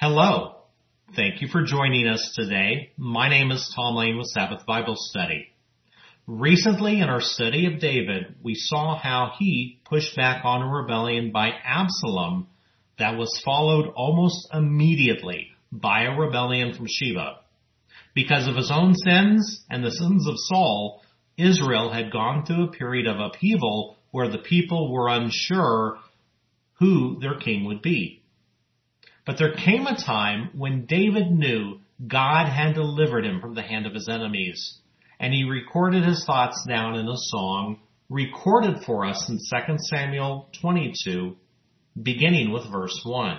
Hello. Thank you for joining us today. My name is Tom Lane with Sabbath Bible Study. Recently in our study of David, we saw how he pushed back on a rebellion by Absalom that was followed almost immediately by a rebellion from Sheba. Because of his own sins and the sins of Saul, Israel had gone through a period of upheaval where the people were unsure who their king would be. But there came a time when David knew God had delivered him from the hand of his enemies, and he recorded his thoughts down in a song recorded for us in 2 Samuel 22, beginning with verse 1.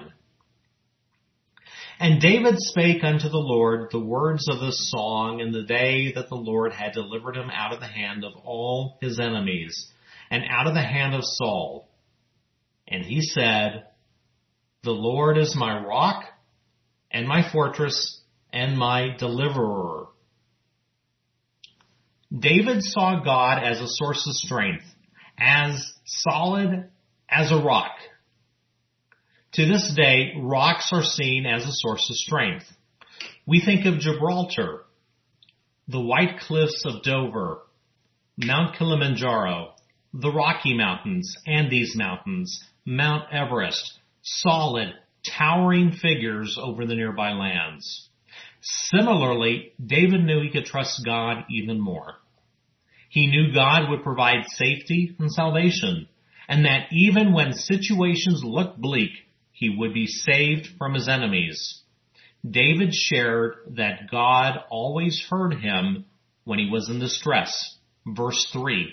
And David spake unto the Lord the words of this song in the day that the Lord had delivered him out of the hand of all his enemies, and out of the hand of Saul. And he said, The Lord is my rock, and my fortress, and my deliverer. David saw God as a source of strength, as solid as a rock. To this day, rocks are seen as a source of strength. We think of Gibraltar, the White Cliffs of Dover, Mount Kilimanjaro, the Rocky Mountains, Andes Mountains, Mount Everest, solid, towering figures over the nearby lands. Similarly, David knew he could trust God even more. He knew God would provide safety and salvation, and that even when situations looked bleak, he would be saved from his enemies. David shared that God always heard him when he was in distress. Verse 3.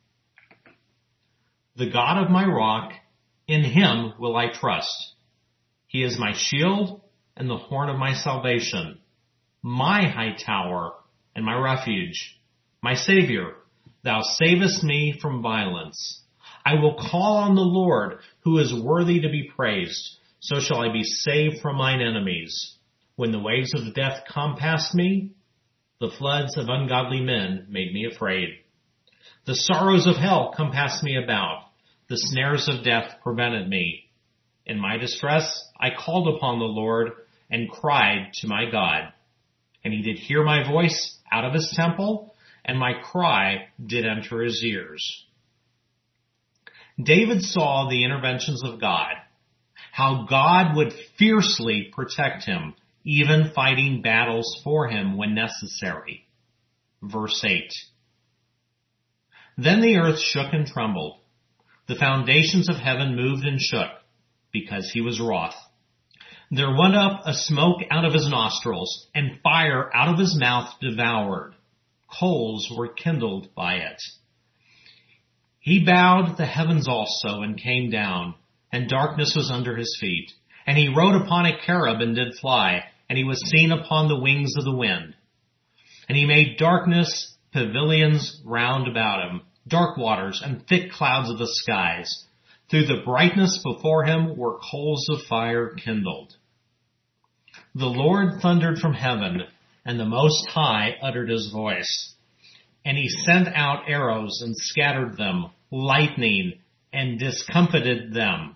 The God of my rock, in him will I trust. He is my shield and the horn of my salvation, my high tower and my refuge, my Savior. Thou savest me from violence. I will call on the Lord, who is worthy to be praised. So shall I be saved from mine enemies. When the waves of death compassed me, the floods of ungodly men made me afraid. The sorrows of hell compassed me about. The snares of death prevented me. In my distress, I called upon the Lord and cried to my God. And he did hear my voice out of his temple, and my cry did enter his ears. David saw the interventions of God, how God would fiercely protect him, even fighting battles for him when necessary. Verse 8. Then the earth shook and trembled. The foundations of heaven moved and shook, because he was wroth. There went up a smoke out of his nostrils, and fire out of his mouth devoured. Coals were kindled by it. He bowed the heavens also, and came down, and darkness was under his feet. And he rode upon a cherub, and did fly, and he was seen upon the wings of the wind. And he made darkness pavilions round about him, dark waters and thick clouds of the skies. Through the brightness before him were coals of fire kindled. The Lord thundered from heaven, and the Most High uttered his voice. And he sent out arrows and scattered them, lightning, and discomfited them.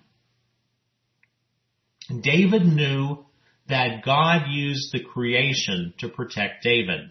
David knew that God used the creation to protect David.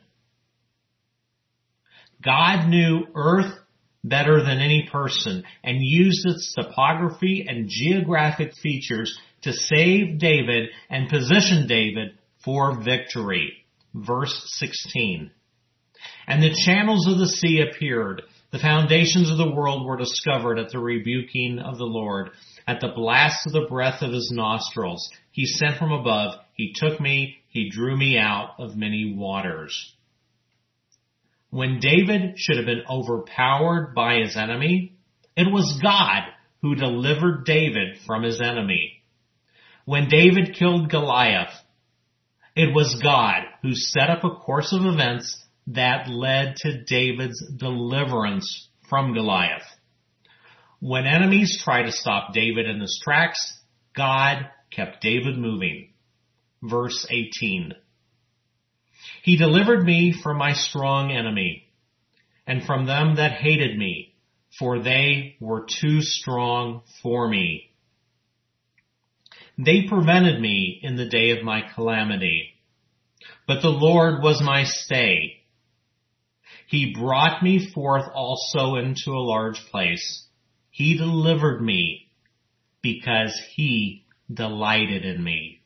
God knew earth better than any person, and used its topography and geographic features to save David and position David for victory. Verse 16. And the channels of the sea appeared. The foundations of the world were discovered at the rebuking of the Lord. At the blast of the breath of his nostrils, he sent from above. He took me. He drew me out of many waters. When David should have been overpowered by his enemy, it was God who delivered David from his enemy. When David killed Goliath, it was God who set up a course of events that led to David's deliverance from Goliath. When enemies tried to stop David in his tracks, God kept David moving. Verse 18. He delivered me from my strong enemy, and from them that hated me, for they were too strong for me. They prevented me in the day of my calamity. But the Lord was my stay. He brought me forth also into a large place. He delivered me because he delighted in me.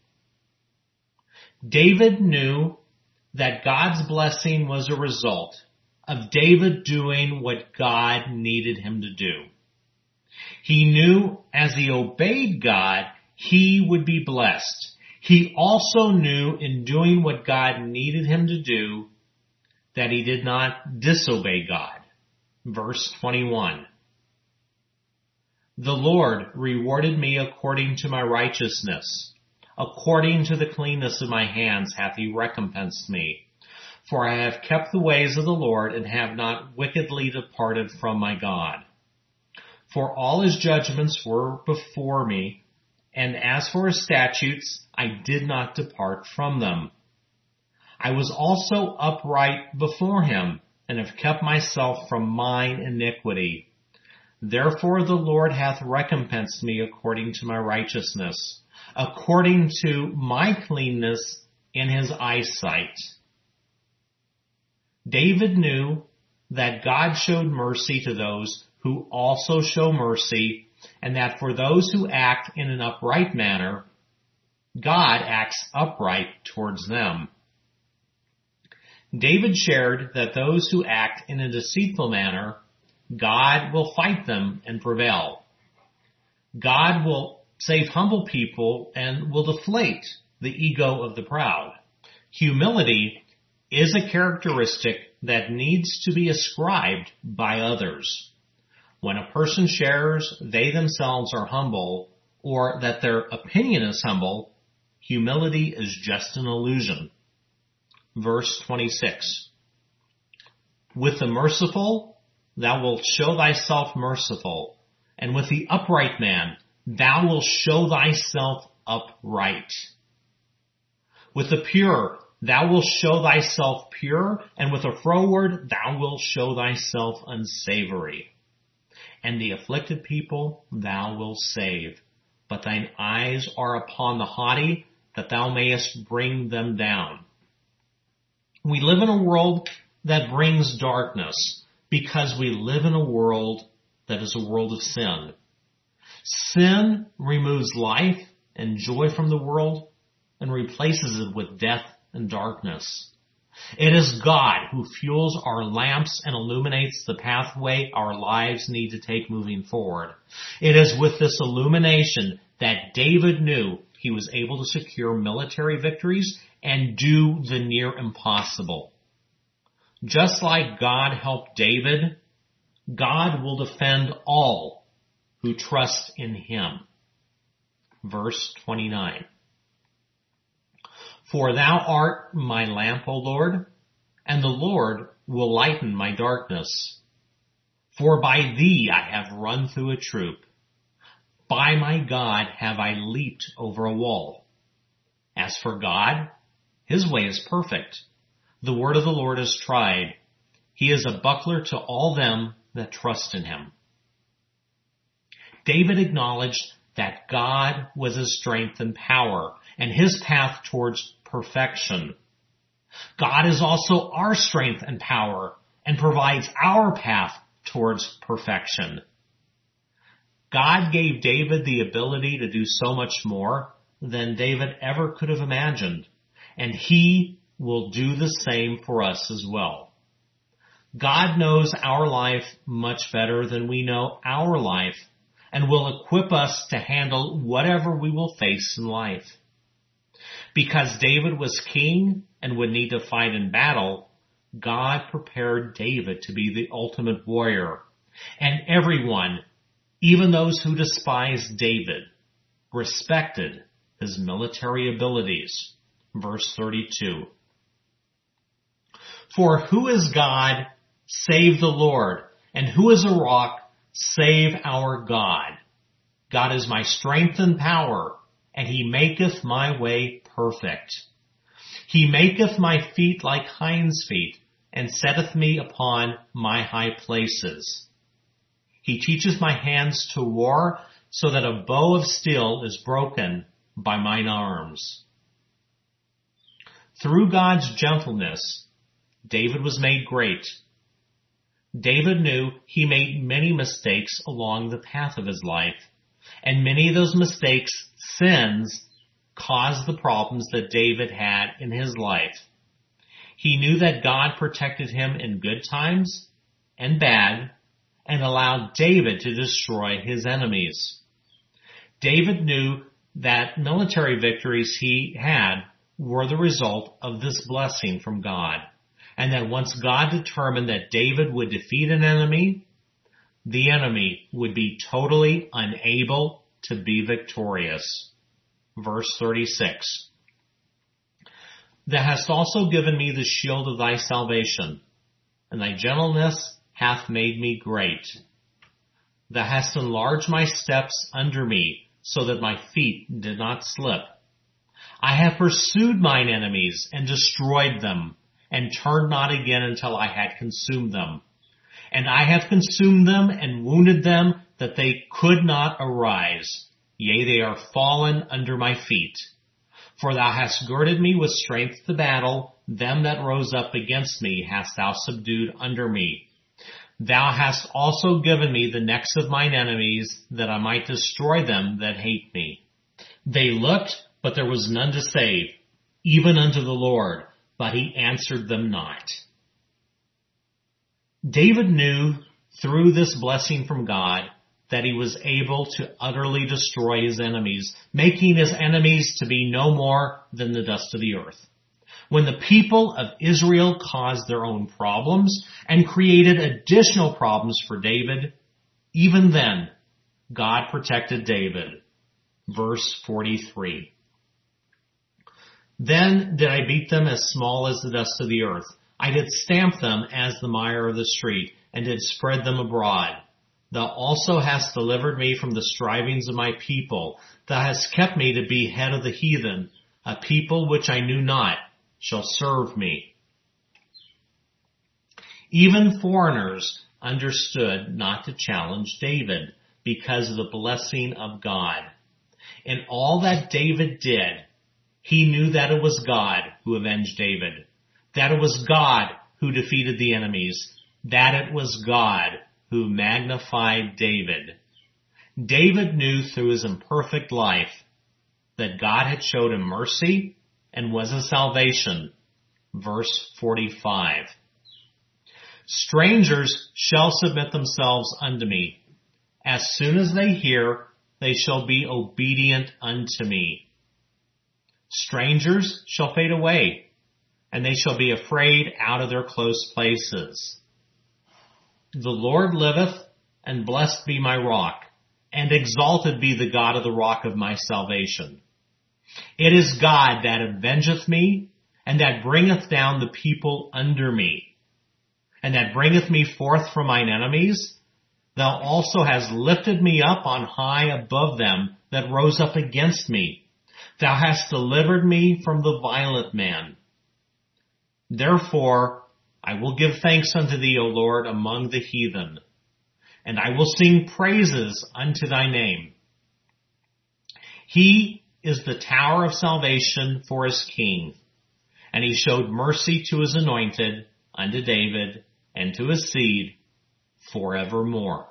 David knew that God's blessing was a result of David doing what God needed him to do. He knew as he obeyed God, he would be blessed. He also knew in doing what God needed him to do that he did not disobey God. Verse 21. The Lord rewarded me according to my righteousness. According to the cleanness of my hands hath he recompensed me. For I have kept the ways of the Lord and have not wickedly departed from my God. For all his judgments were before me, and as for his statutes, I did not depart from them. I was also upright before him, and have kept myself from mine iniquity. Therefore the Lord hath recompensed me according to my righteousness, according to my cleanness in his eyesight. David knew that God showed mercy to those who also show mercy, and that for those who act in an upright manner, God acts upright towards them. David shared that those who act in a deceitful manner, God will fight them and prevail. God will save humble people and will deflate the ego of the proud. Humility is a characteristic that needs to be ascribed by others. When a person shares they themselves are humble, or that their opinion is humble, humility is just an illusion. Verse 26. With the merciful, thou wilt show thyself merciful, and with the upright man, thou wilt show thyself upright. With the pure, thou wilt show thyself pure, and with a froward, thou wilt show thyself unsavory. And the afflicted people thou wilt save, but thine eyes are upon the haughty, that thou mayest bring them down. We live in a world that brings darkness, because we live in a world that is a world of sin. Sin removes life and joy from the world and replaces it with death and darkness. It is God who fuels our lamps and illuminates the pathway our lives need to take moving forward. It is with this illumination that David knew he was able to secure military victories and do the near impossible. Just like God helped David, God will defend all who trust in him. Verse 29. For thou art my lamp, O Lord, and the Lord will lighten my darkness. For by thee I have run through a troop. By my God have I leaped over a wall. As for God, his way is perfect. The word of the Lord is tried. He is a buckler to all them that trust in him. David acknowledged that God was his strength and power, and his path towards perfection. God is also our strength and power, and provides our path towards perfection. God gave David the ability to do so much more than David ever could have imagined, and he will do the same for us as well. God knows our life much better than we know our life, and will equip us to handle whatever we will face in life. Because David was king and would need to fight in battle, God prepared David to be the ultimate warrior. And everyone, even those who despised David, respected his military abilities. Verse 32. For who is God save the Lord? And who is a rock save our God? God is my strength and power, and he maketh my way perfect. He maketh my feet like hinds' feet, and setteth me upon my high places. He teacheth my hands to war, so that a bow of steel is broken. by mine arms. Through God's gentleness, David was made great. David knew he made many mistakes along the path of his life, and many of those mistakes, sins, caused the problems that David had in his life. He knew that God protected him in good times and bad, and allowed David to destroy his enemies. David knew that military victories he had were the result of this blessing from God, and that once God determined that David would defeat an enemy, the enemy would be totally unable to be victorious. Verse 36. Thou hast also given me the shield of thy salvation, and thy gentleness hath made me great. Thou hast enlarged my steps under me, so that my feet did not slip. I have pursued mine enemies and destroyed them, and turned not again until I had consumed them. And I have consumed them and wounded them, that they could not arise. Yea, they are fallen under my feet. For thou hast girded me with strength to battle. Them that rose up against me hast thou subdued under me. Thou hast also given me the necks of mine enemies, that I might destroy them that hate me. They looked, but there was none to save, even unto the Lord, but he answered them not. David knew through this blessing from God that he was able to utterly destroy his enemies, making his enemies to be no more than the dust of the earth. When the people of Israel caused their own problems and created additional problems for David, even then, God protected David. Verse 43. Then did I beat them as small as the dust of the earth. I did stamp them as the mire of the street, and did spread them abroad. Thou also hast delivered me from the strivings of my people. Thou hast kept me to be head of the heathen. A people which I knew not shall serve me. Even foreigners understood not to challenge David because of the blessing of God. In all that David did, he knew that it was God who avenged David, that it was God who defeated the enemies, that it was God who magnified David. David knew through his imperfect life that God had showed him mercy and was a salvation. Verse 45. Strangers shall submit themselves unto me. As soon as they hear, they shall be obedient unto me. Strangers shall fade away, and they shall be afraid out of their close places. The Lord liveth, and blessed be my rock, and exalted be the God of the rock of my salvation. It is God that avengeth me, and that bringeth down the people under me, and that bringeth me forth from mine enemies. Thou also hast lifted me up on high above them that rose up against me. Thou hast delivered me from the violent man. Therefore, I will give thanks unto thee, O Lord, among the heathen, and I will sing praises unto thy name. He is the tower of salvation for his king, and he showed mercy to his anointed, unto David, and to his seed forevermore.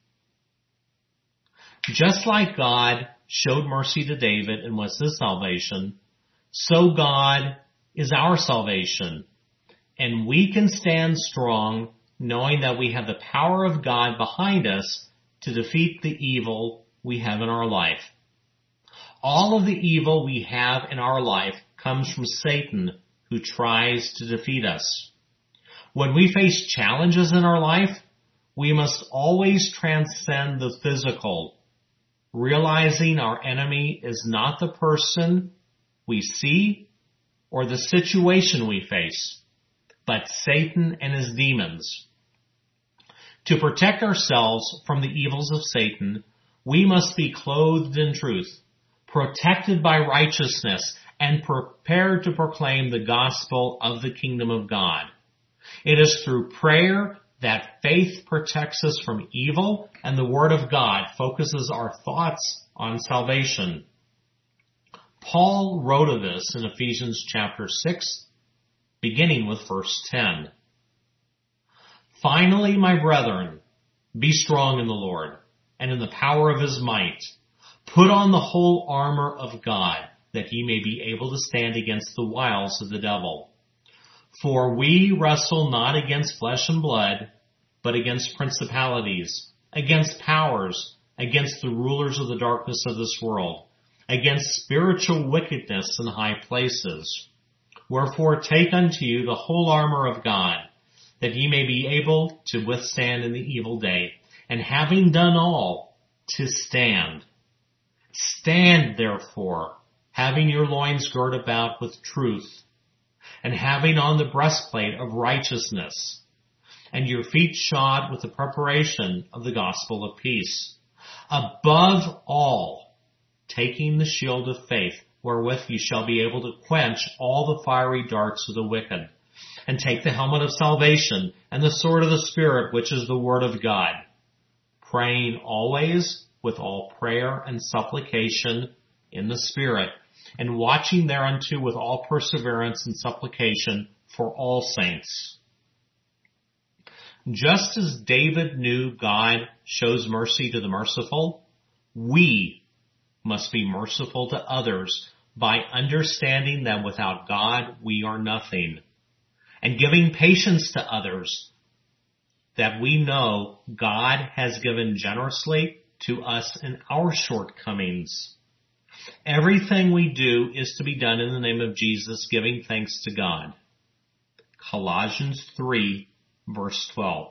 Just like God showed mercy to David and was his salvation, so God is our salvation. And we can stand strong knowing that we have the power of God behind us to defeat the evil we have in our life. All of the evil we have in our life comes from Satan, who tries to defeat us. When we face challenges in our life, we must always transcend the physical, realizing our enemy is not the person we see or the situation we face, but Satan and his demons. To protect ourselves from the evils of Satan, we must be clothed in truth, protected by righteousness, and prepared to proclaim the gospel of the kingdom of God. It is through prayer that faith protects us from evil, and the word of God focuses our thoughts on salvation. Paul wrote of this in Ephesians chapter 6, beginning with verse 10. Finally, my brethren, be strong in the Lord and in the power of his might. Put on the whole armor of God, that ye may be able to stand against the wiles of the devil. For we wrestle not against flesh and blood, but against principalities, against powers, against the rulers of the darkness of this world, against spiritual wickedness in high places. Wherefore take unto you the whole armor of God, that ye may be able to withstand in the evil day, and having done all, to stand. Stand therefore, having your loins girt about with truth, and having on the breastplate of righteousness, and your feet shod with the preparation of the gospel of peace. Above all, taking the shield of faith, wherewith you shall be able to quench all the fiery darts of the wicked, and take the helmet of salvation and the sword of the Spirit, which is the word of God, praying always with all prayer and supplication in the Spirit, and watching thereunto with all perseverance and supplication for all saints. Just as David knew God shows mercy to the merciful, we must be merciful to others by understanding that without God we are nothing, and giving patience to others, that we know God has given generously to us in our shortcomings. Everything we do is to be done in the name of Jesus, giving thanks to God. Colossians 3, verse 12.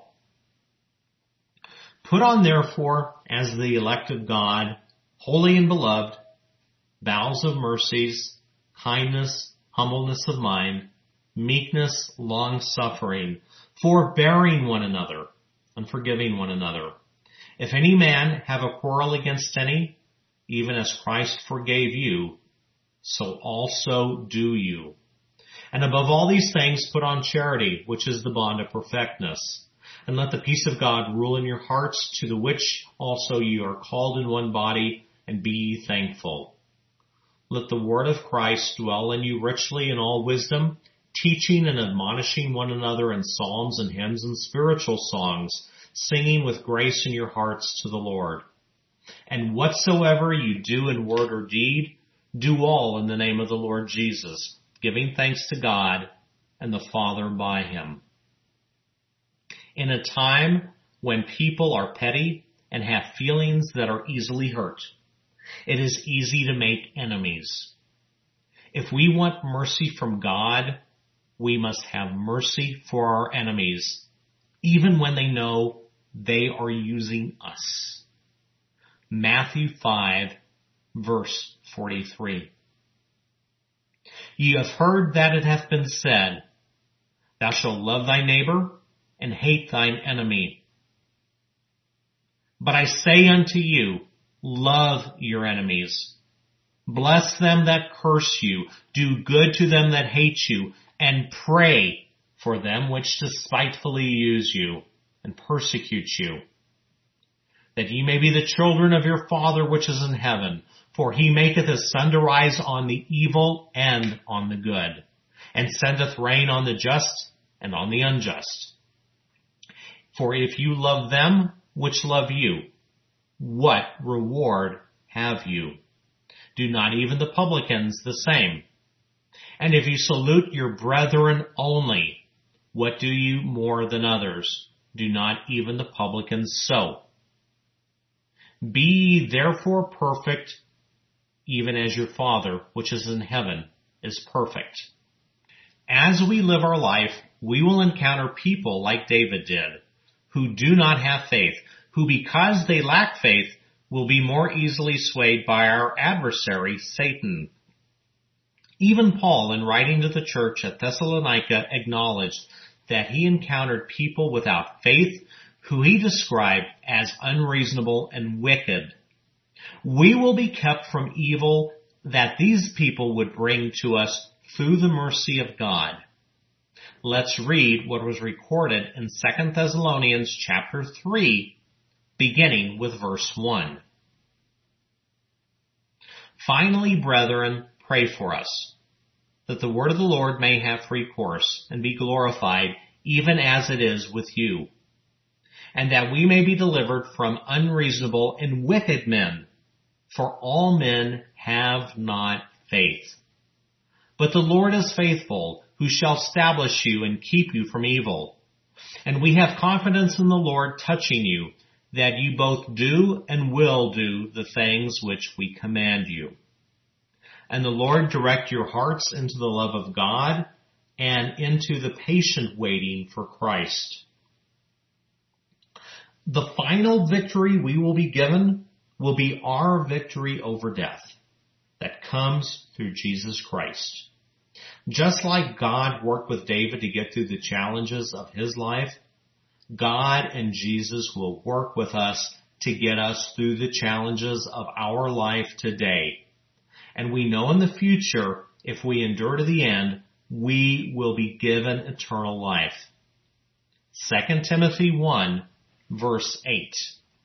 Put on therefore, as the elect of God, holy and beloved, bowels of mercies, kindness, humbleness of mind, meekness, long-suffering, forbearing one another, and forgiving one another. If any man have a quarrel against any, even as Christ forgave you, so also do you. And above all these things put on charity, which is the bond of perfectness. And let the peace of God rule in your hearts, to the which also you are called in one body, and be ye thankful. Let the word of Christ dwell in you richly in all wisdom, teaching and admonishing one another in psalms and hymns and spiritual songs, singing with grace in your hearts to the Lord. And whatsoever you do in word or deed, do all in the name of the Lord Jesus, giving thanks to God and the Father by him. In a time when people are petty and have feelings that are easily hurt, it is easy to make enemies. If we want mercy from God, we must have mercy for our enemies, even when they know they are using us. Matthew 5, verse 43. Ye have heard that it hath been said, Thou shalt love thy neighbor and hate thine enemy. But I say unto you, love your enemies. Bless them that curse you. Do good to them that hate you. And pray for them which despitefully use you and persecute you, that ye may be the children of your Father which is in heaven. For he maketh his sun to rise on the evil and on the good, and sendeth rain on the just and on the unjust. For if you love them which love you, what reward have you? Do not even the publicans the same? And if you salute your brethren only, what do you more than others? Do not even the publicans so? Be ye therefore perfect, even as your Father, which is in heaven, is perfect. As we live our life, we will encounter people like David did, who do not have faith, who because they lack faith, will be more easily swayed by our adversary, Satan. Even Paul, in writing to the church at Thessalonica, acknowledged that he encountered people without faith who he described as unreasonable and wicked. We will be kept from evil that these people would bring to us through the mercy of God. Let's read what was recorded in 2 Thessalonians chapter 3, beginning with verse 1. Finally, brethren, pray for us, that the word of the Lord may have free course and be glorified even as it is with you, and that we may be delivered from unreasonable and wicked men, for all men have not faith. But the Lord is faithful, who shall establish you and keep you from evil. And we have confidence in the Lord touching you, that you both do and will do the things which we command you. And the Lord direct your hearts into the love of God and into the patient waiting for Christ. The final victory we will be given will be our victory over death that comes through Jesus Christ. Just like God worked with David to get through the challenges of his life, God and Jesus will work with us to get us through the challenges of our life today. And we know in the future, if we endure to the end, we will be given eternal life. 2 Timothy 1, verse 8.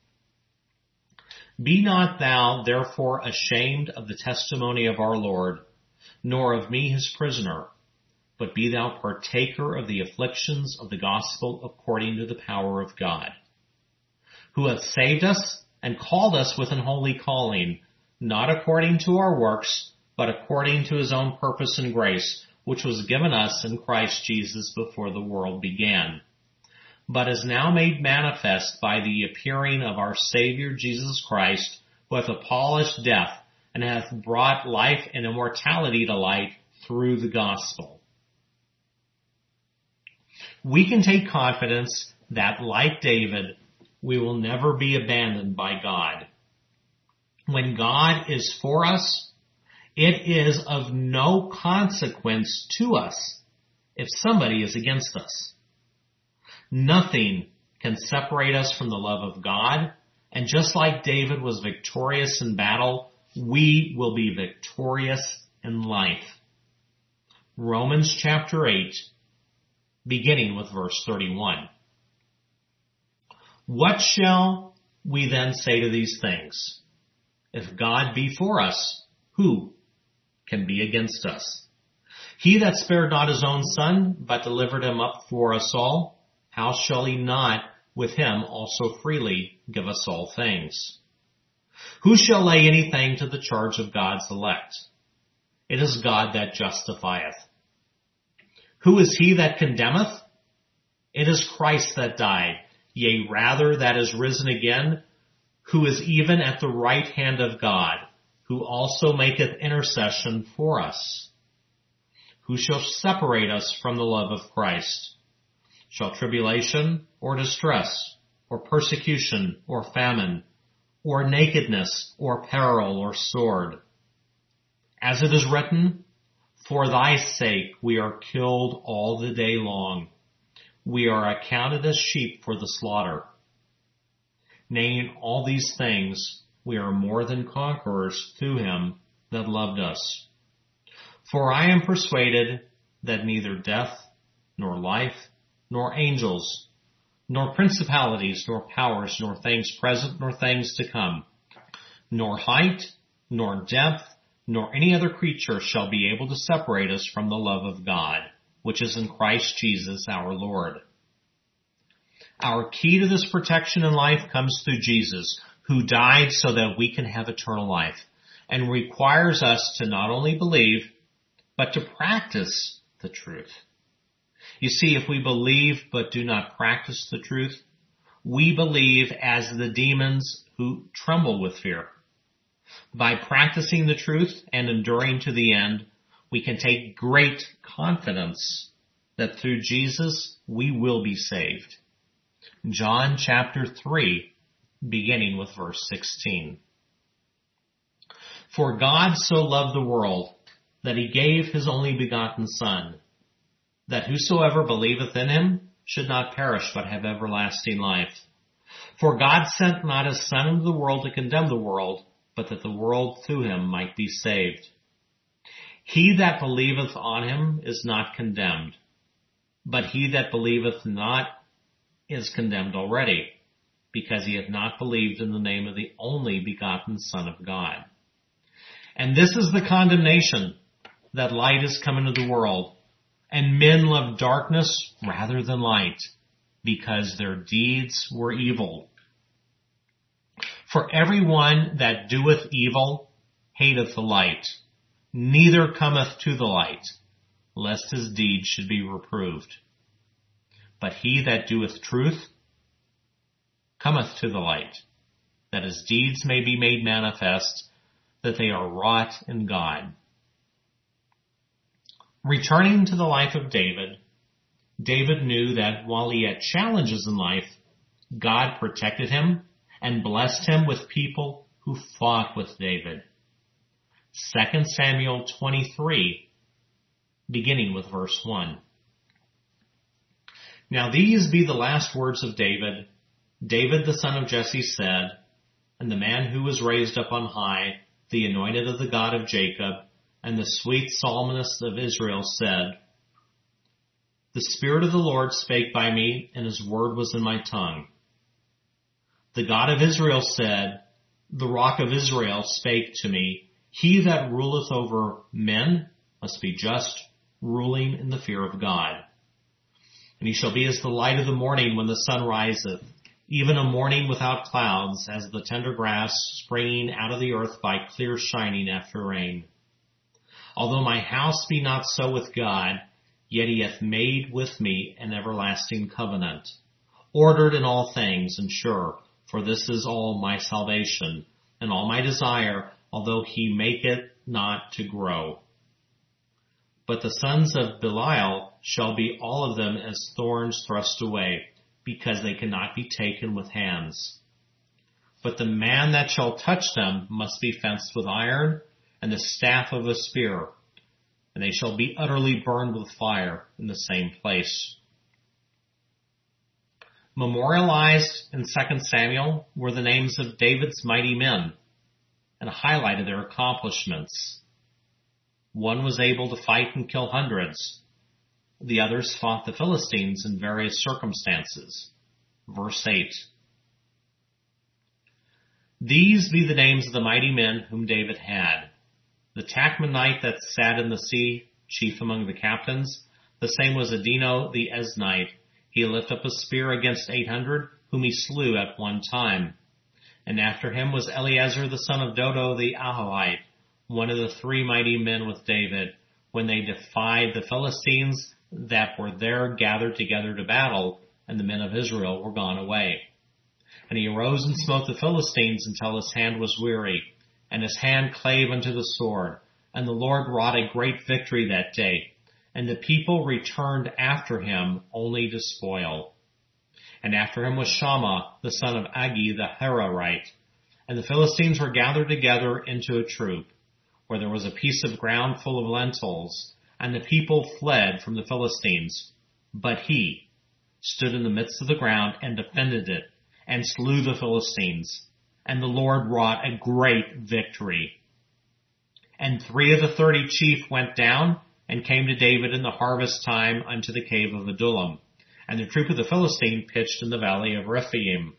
Be not thou therefore ashamed of the testimony of our Lord, nor of me his prisoner, but be thou partaker of the afflictions of the gospel according to the power of God, who hath saved us and called us with an holy calling, not according to our works, but according to his own purpose and grace, which was given us in Christ Jesus before the world began, but is now made manifest by the appearing of our Savior Jesus Christ, who hath abolished death, and hath brought life and immortality to light through the gospel. We can take confidence that, like David, we will never be abandoned by God. When God is for us, it is of no consequence to us if somebody is against us. Nothing can separate us from the love of God, and just like David was victorious in battle, we will be victorious in life. Romans chapter 8, beginning with verse 31. What shall we then say to these things? If God be for us, who can be against us? He that spared not his own son, but delivered him up for us all, how shall he not with him also freely give us all things? Who shall lay anything to the charge of God's elect? It is God that justifieth. Who is he that condemneth? It is Christ that died, yea, rather that is risen again, who is even at the right hand of God, who also maketh intercession for us. Who shall separate us from the love of Christ? Shall tribulation, or distress, or persecution, or famine, or nakedness, or peril, or sword? As it is written, for thy sake we are killed all the day long. We are accounted as sheep for the slaughter. Nay, in all these things we are more than conquerors through him that loved us. For I am persuaded that neither death, nor life, nor angels, nor principalities, nor powers, nor things present, nor things to come, nor height, nor depth, nor any other creature shall be able to separate us from the love of God, which is in Christ Jesus our Lord. Our key to this protection in life comes through Jesus, who died so that we can have eternal life, and requires us to not only believe, but to practice the truth. You see, if we believe but do not practice the truth, we believe as the demons who tremble with fear. By practicing the truth and enduring to the end, we can take great confidence that through Jesus we will be saved. John chapter 3, beginning with verse 16. For God so loved the world that he gave his only begotten Son, that whosoever believeth in him should not perish but have everlasting life. For God sent not his Son into the world to condemn the world, but that the world through him might be saved. He that believeth on him is not condemned, but he that believeth not is condemned already, because he hath not believed in the name of the only begotten Son of God. And this is the condemnation, that light is come into the world, and men love darkness rather than light, because their deeds were evil. For everyone that doeth evil hateth the light, neither cometh to the light, lest his deeds should be reproved. But he that doeth truth cometh to the light, that his deeds may be made manifest, that they are wrought in God. Returning to the life of David, David knew that while he had challenges in life, God protected him and blessed him with people who fought with David. 2 Samuel 23, beginning with verse 1. Now these be the last words of David. David the son of Jesse said, and the man who was raised up on high, the anointed of the God of Jacob, and the sweet psalmist of Israel said, the Spirit of the Lord spake by me, and his word was in my tongue. The God of Israel said, the rock of Israel spake to me, he that ruleth over men must be just, ruling in the fear of God. And he shall be as the light of the morning when the sun riseth, even a morning without clouds, as the tender grass springing out of the earth by clear shining after rain. Although my house be not so with God, yet he hath made with me an everlasting covenant, ordered in all things and sure, for this is all my salvation, and all my desire, although he make it not to grow. But the sons of Belial shall be all of them as thorns thrust away, because they cannot be taken with hands. But the man that shall touch them must be fenced with iron, and the staff of a spear, and they shall be utterly burned with fire in the same place. Memorialized in 2 Samuel were the names of David's mighty men, and highlighted their accomplishments. One was able to fight and kill hundreds. The others fought the Philistines in various circumstances. Verse 8. These be the names of the mighty men whom David had. The Tachmonite that sat in the sea, chief among the captains. The same was Adino the Eznite. He lifted up a spear against 800, whom he slew at one time. And after him was Eleazar the son of Dodo the Ahohite, one of the three mighty men with David, when they defied the Philistines that were there gathered together to battle, and the men of Israel were gone away. And he arose and smote the Philistines until his hand was weary, and his hand clave unto the sword. And the Lord wrought a great victory that day, and the people returned after him only to spoil. And after him was Shammah the son of Agi the Hararite. And the Philistines were gathered together into a troop, where there was a piece of ground full of lentils, and the people fled from the Philistines. But he stood in the midst of the ground and defended it, and slew the Philistines. And the Lord wrought a great victory. And 3 of the 30 chief went down, and came to David in the harvest time unto the cave of Adullam. And the troop of the Philistine pitched in the valley of Rephaim.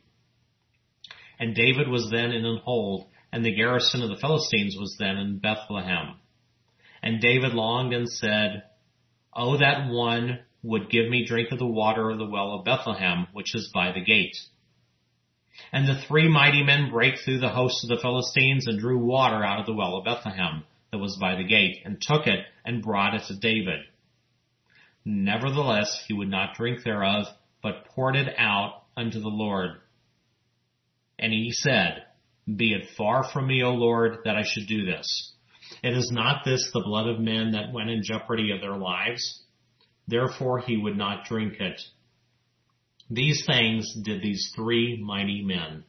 And David was then in an hold, and the garrison of the Philistines was then in Bethlehem. And David longed and said, O that one would give me drink of the water of the well of Bethlehem, which is by the gate. And the 3 mighty men brake through the host of the Philistines, and drew water out of the well of Bethlehem, that was by the gate, and took it, and brought it to David. Nevertheless, he would not drink thereof, but poured it out unto the Lord. And he said, Be it far from me, O Lord, that I should do this. It is not this the blood of men that went in jeopardy of their lives? Therefore he would not drink it. These things did these 3 mighty men.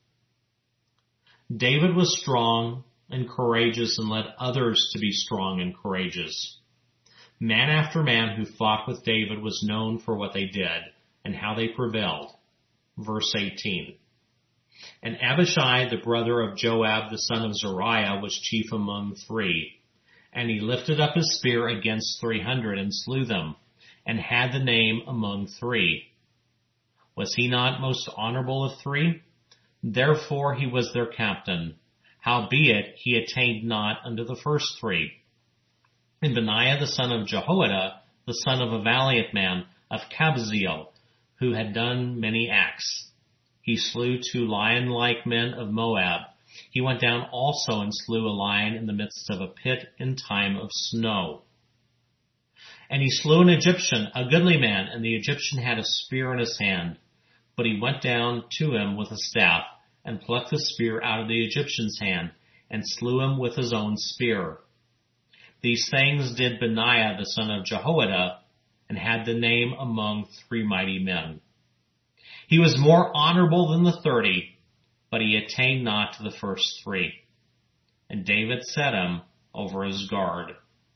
David was strong and courageous, and led others to be strong and courageous. Man after man who fought with David was known for what they did and how they prevailed. Verse 18. And Abishai, the brother of Joab, the son of Zeruiah, was chief among 3. And he lifted up his spear against 300 and slew them, and had the name among 3. Was he not most honorable of 3? Therefore he was their captain. Howbeit he attained not unto the first three. And Benaiah the son of Jehoiada, the son of a valiant man of Kabzeel, who had done many acts. He slew 2 lion-like men of Moab. He went down also and slew a lion in the midst of a pit in time of snow. And he slew an Egyptian, a goodly man, and the Egyptian had a spear in his hand. But he went down to him with a staff, and plucked the spear out of the Egyptian's hand, and slew him with his own spear. These things did Benaiah the son of Jehoiada, and had the name among 3 mighty men. He was more honorable than the 30, but he attained not to the first 3. And David set him over his guard.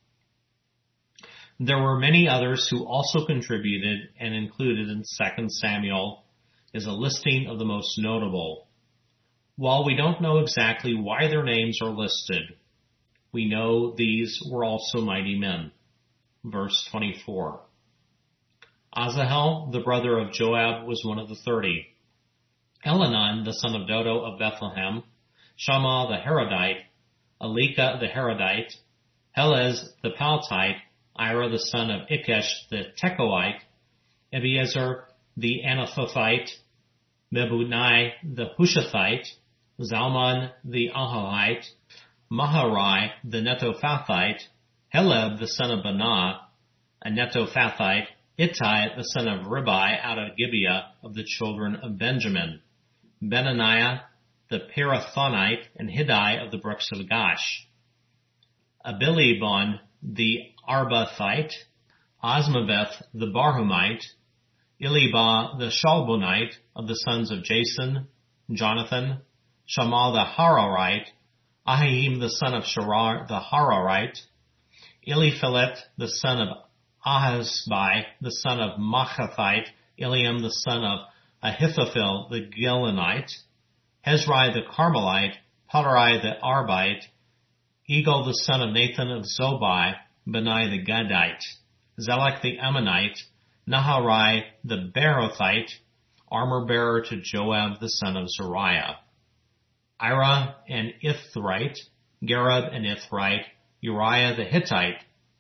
There were many others who also contributed, and included in 2 Samuel is a listing of the most notable. While we don't know exactly why their names are listed, we know these were also mighty men. Verse 24. Asahel, the brother of Joab, was one of the 30. Elhanan, the son of Dodo of Bethlehem, Shammah the Harodite, Elika the Harodite, Helez the Paltite, Ira the son of Ikesh the Tekoite, Ebiezer the Anathothite, Mebunai the Hushathite, Zalman the Ahohite, Maharai the Netophathite, Heleb the son of Banah, a Netophathite, Ittai the son of Ribai out of Gibeah of the children of Benjamin, Benaniah the Pirathonite, and Hiddai of the brooks of Gash, Abilibon the Arbathite, Asmaveth the Barhumite, Elibah the Shalbonite of the sons of Jason, Jonathan, Shammah the Hararite, Ahim the son of Sharar the Hararite, Eliphelet the son of Ahasbai the son of Machathite, Eliam the son of Ahithophel the Gilonite, Hezrai the Carmelite, Padarai the Arbite, Egal the son of Nathan of Zobai, Benai the Gadite, Zelek the Ammonite, Naharai the Berothite, armor-bearer to Joab the son of Zeruiah, Ira and Ithrite, Gareb and Ithrite, Uriah the Hittite,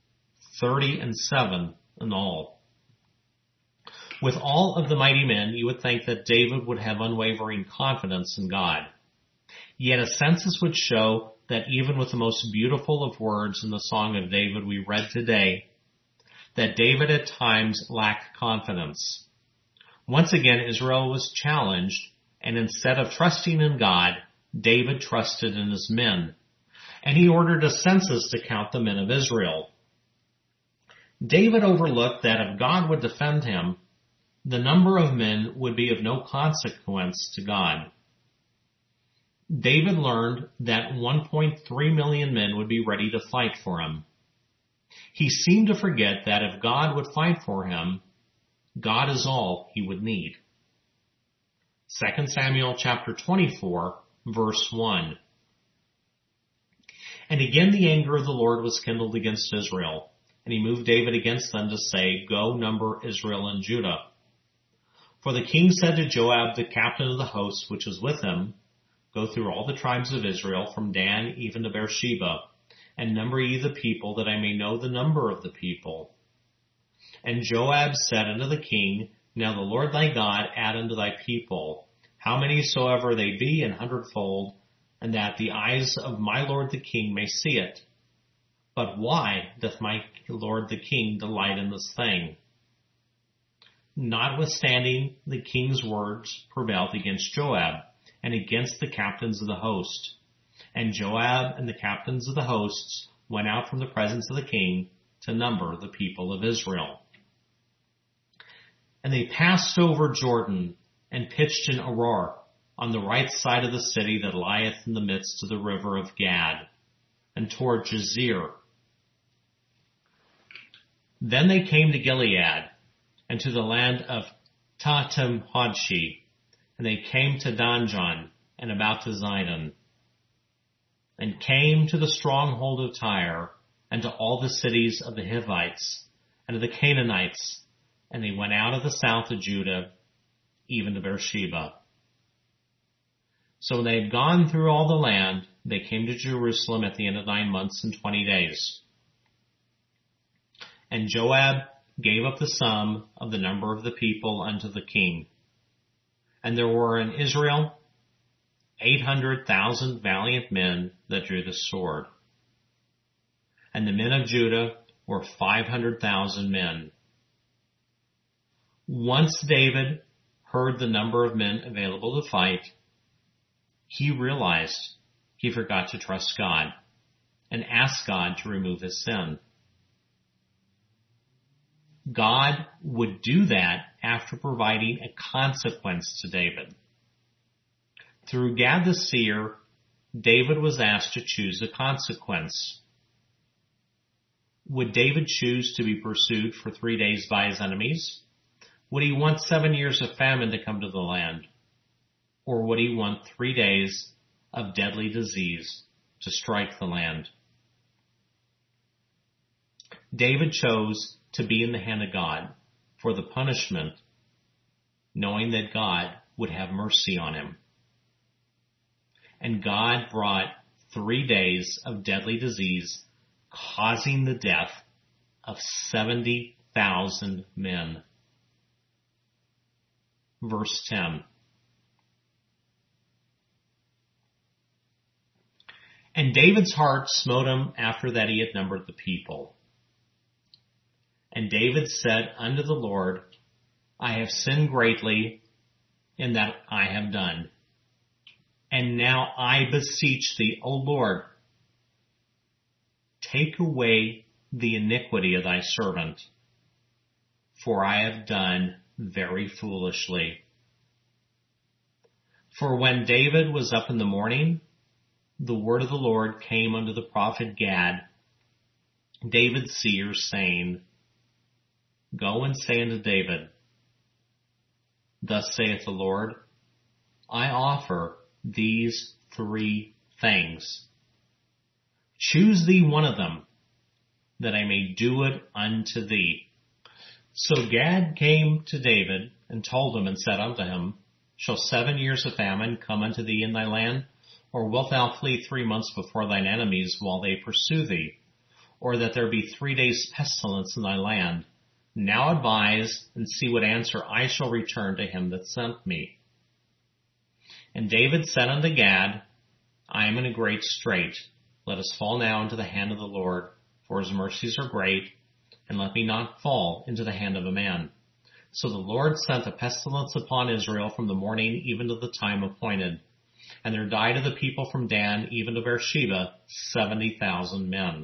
37 in all. With all of the mighty men, you would think that David would have unwavering confidence in God. Yet a census would show that even with the most beautiful of words in the Song of David we read today, that David at times lacked confidence. Once again, Israel was challenged, and instead of trusting in God, David trusted in his men, and he ordered a census to count the men of Israel. David overlooked that if God would defend him, the number of men would be of no consequence to God. David learned that 1.3 million men would be ready to fight for him. He seemed to forget that if God would fight for him, God is all he would need. 2 Samuel chapter 24, verse 1. And again the anger of the Lord was kindled against Israel, and he moved David against them to say, Go number Israel and Judah. For the king said to Joab, the captain of the host which was with him, Go through all the tribes of Israel, from Dan even to Beersheba, and number ye the people, that I may know the number of the people. And Joab said unto the king, Now the Lord thy God add unto thy people, how many soever they be, 100-fold, and that the eyes of my lord the king may see it. But why doth my lord the king delight in this thing? Notwithstanding, the king's words prevailed against Joab, and against the captains of the host. And Joab and the captains of the hosts went out from the presence of the king to number the people of Israel. And they passed over Jordan, and pitched in Aroer, on the right side of the city that lieth in the midst of the river of Gad, and toward Jazer. Then they came to Gilead, and to the land of Tahtim Hodshi, and they came to Danjon, and about to Zidon, and came to the stronghold of Tyre, and to all the cities of the Hivites, and of the Canaanites, and they went out of the south of Judah, even to Beersheba. So when they had gone through all the land, they came to Jerusalem at the end of 9 months and 20 days. And Joab gave up the sum of the number of the people unto the king. And there were in Israel 800,000 valiant men that drew the sword. And the men of Judah were 500,000 men. Once David heard the number of men available to fight, he realized he forgot to trust God and asked God to remove his sin. God would do that after providing a consequence to David. Through Gad the seer, David was asked to choose a consequence. Would David choose to be pursued for 3 days by his enemies? Would he want 7 years of famine to come to the land? Or would he want 3 days of deadly disease to strike the land? David chose to be in the hand of God for the punishment, knowing that God would have mercy on him. And God brought 3 days of deadly disease, causing the death of 70,000 men. Verse 10. And David's heart smote him after that he had numbered the people. And David said unto the Lord, I have sinned greatly in that I have done. And now I beseech thee, O Lord, take away the iniquity of thy servant, for I have done very foolishly. For when David was up in the morning, the word of the Lord came unto the prophet Gad, David's seer, saying, Go and say unto David, Thus saith the Lord, I offer these 3 things. Choose thee one of them, that I may do it unto thee. So Gad came to David and told him and said unto him, Shall 7 years of famine come unto thee in thy land? Or wilt thou flee 3 months before thine enemies while they pursue thee? Or that there be 3 days pestilence in thy land? Now advise and see what answer I shall return to him that sent me. And David said unto Gad, I am in a great strait. Let us fall now into the hand of the Lord, for his mercies are great, and let me not fall into the hand of a man. So the Lord sent a pestilence upon Israel from the morning even to the time appointed. And there died of the people from Dan even to Beersheba 70,000 men.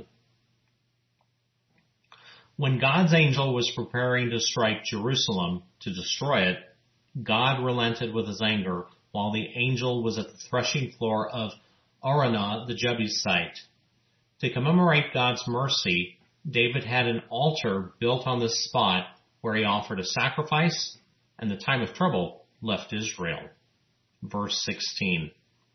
When God's angel was preparing to strike Jerusalem to destroy it, God relented with his anger while the angel was at the threshing floor of Araunah the Jebusite. To commemorate God's mercy, David had an altar built on this spot where he offered a sacrifice, and the time of trouble left Israel. Verse 16.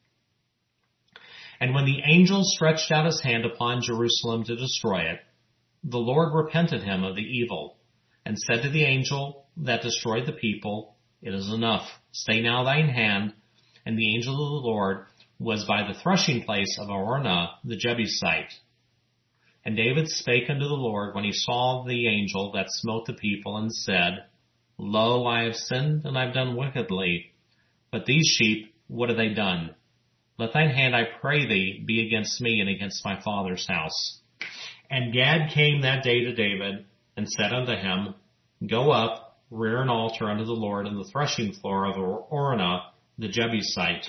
And when the angel stretched out his hand upon Jerusalem to destroy it, the Lord repented him of the evil, and said to the angel that destroyed the people, It is enough. Stay now thine hand. And the angel of the Lord was by the threshing place of Araunah the Jebusite. And David spake unto the Lord when he saw the angel that smote the people, and said, Lo, I have sinned, and I have done wickedly. But these sheep, what have they done? Let thine hand, I pray thee, be against me and against my father's house. And Gad came that day to David, and said unto him, Go up, rear an altar unto the Lord in the threshing floor of Araunah the Jebusite.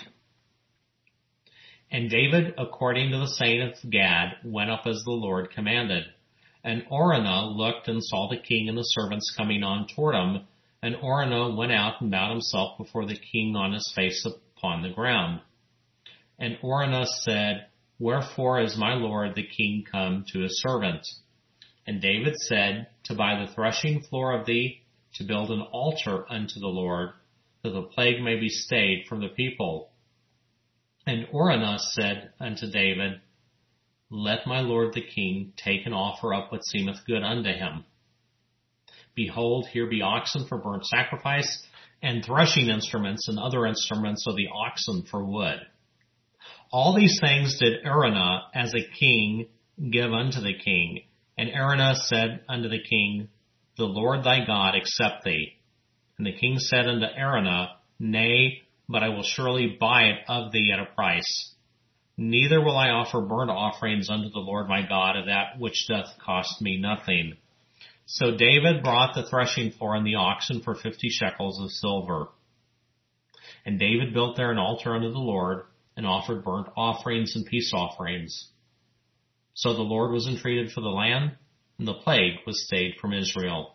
And David, according to the saying of Gad, went up as the Lord commanded. And Araunah looked and saw the king and the servants coming on toward him. And Araunah went out and bowed himself before the king on his face upon the ground. And Araunah said, Wherefore is my lord the king come to his servant? And David said, To buy the threshing floor of thee, to build an altar unto the Lord, that the plague may be stayed from the people. And Araunah said unto David, Let my lord the king take and offer up what seemeth good unto him. Behold, here be oxen for burnt sacrifice, and threshing instruments and other instruments of the oxen for wood. All these things did Araunah as a king give unto the king. And Araunah said unto the king, The Lord thy God accept thee. And the king said unto Araunah, Nay, but I will surely buy it of thee at a price. Neither will I offer burnt offerings unto the Lord my God of that which doth cost me nothing. So David brought the threshing floor and the oxen for 50 shekels of silver. And David built there an altar unto the Lord, and offered burnt offerings and peace offerings. So the Lord was entreated for the land, and the plague was stayed from Israel.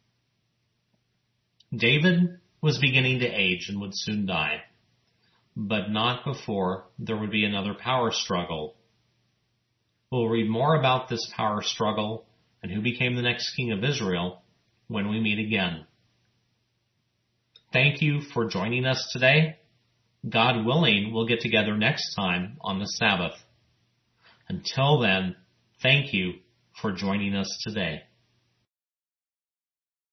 David was beginning to age and would soon die, but not before there would be another power struggle. We'll read more about this power struggle and who became the next king of Israel when we meet again. Thank you for joining us today. God willing, we'll get together next time on the Sabbath. Until then, thank you for joining us today.